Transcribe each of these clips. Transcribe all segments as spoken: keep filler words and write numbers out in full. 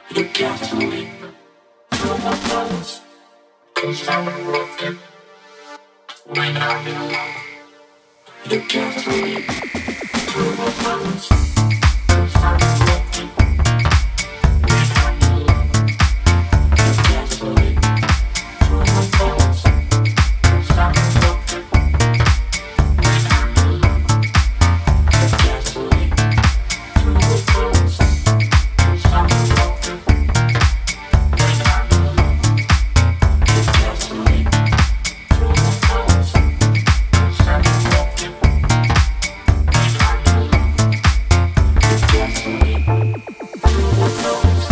You can't sleep through my bones, cause I'm broken when I'm in love. You can't sleep through my bones, cause I'm broken when I'm in love. You can't sleep through my bones, cause I'm broken when I'm in love. You can't sleep through my bones, cause I'm broken when I'm in love. You can't sleep through my bones, cause I'm broken when I'm in love. You can't sleep through my bones.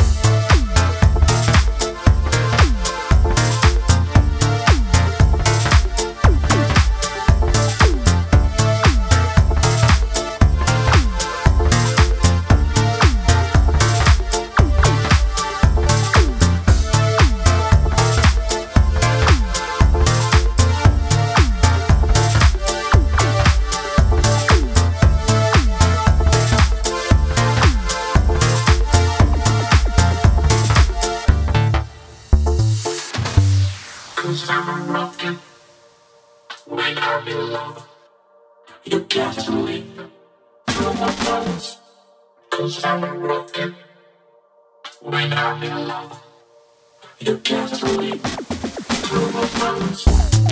Cause I'm broken when I'm in love. You can't sleep through my bones. Cause I'm broken when I'm in love. You can't sleep through my bones.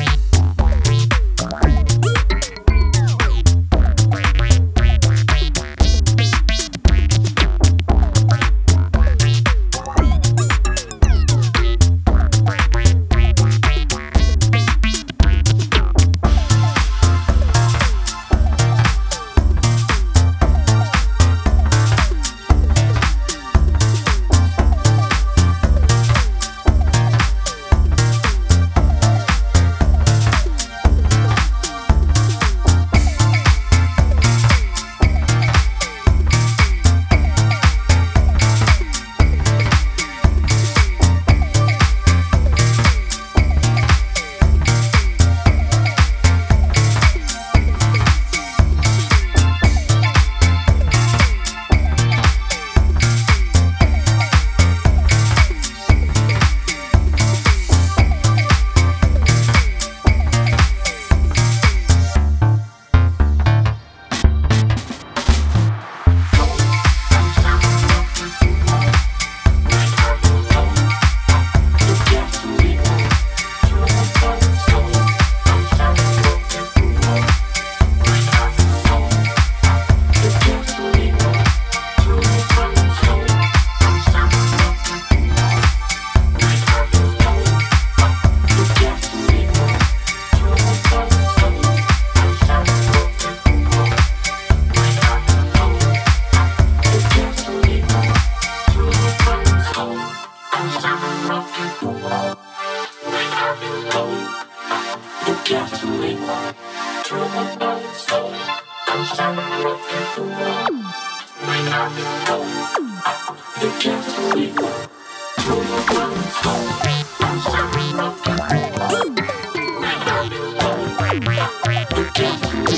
You can't sleep through my bones. Cause I'm broken when I'm in love. You can't sleep through my bones. Cause I'm broken when I'm in love. You can't sleep